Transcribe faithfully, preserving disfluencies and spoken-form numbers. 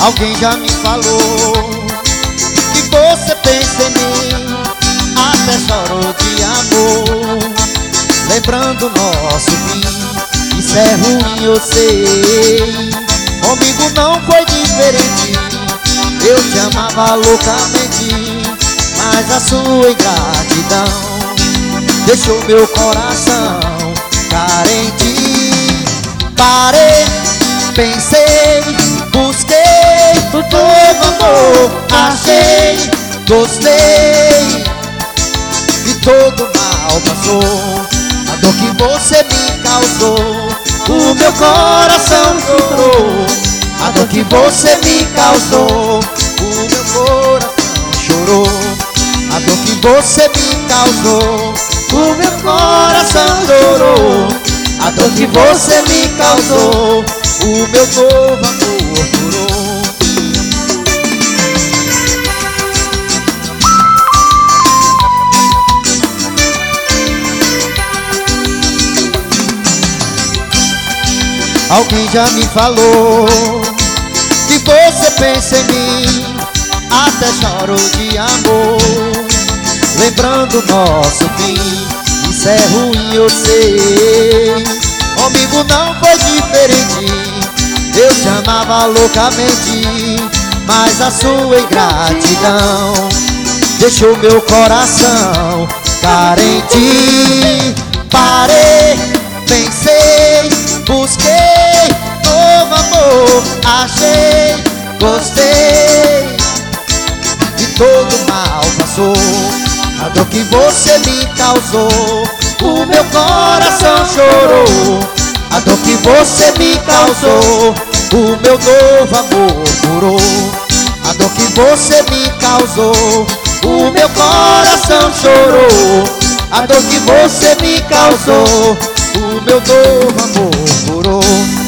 Alguém já me falou que você pensa em mim, até chorou de amor, lembrando nosso fim. Isso é ruim, eu sei, comigo não foi diferente. Eu te amava loucamente, mas a sua ingratidão deixou meu coração carente. Parei, pensei, busquei o novo amor, achei, gostei, e todo mal passou. A dor que você me causou, o meu coração chorou. A dor que você me causou, o meu coração chorou. A dor que você me causou, o meu coração chorou. A dor que você me causou, o meu novo amor curou. Alguém já me falou que você pensa em mim, até chorou de amor, lembrando nosso fim. Isso é ruim, eu sei, comigo não foi diferente. Eu te amava loucamente, mas a sua ingratidão deixou meu coração carente. Parei, pensei, busquei novo amor, achei, gostei, e todo mal passou. A dor que você me causou, o meu coração chorou. A dor que você me causou, o meu novo amor curou. A dor que você me causou, o meu coração chorou. A dor que você me causou, o meu novo amor curou.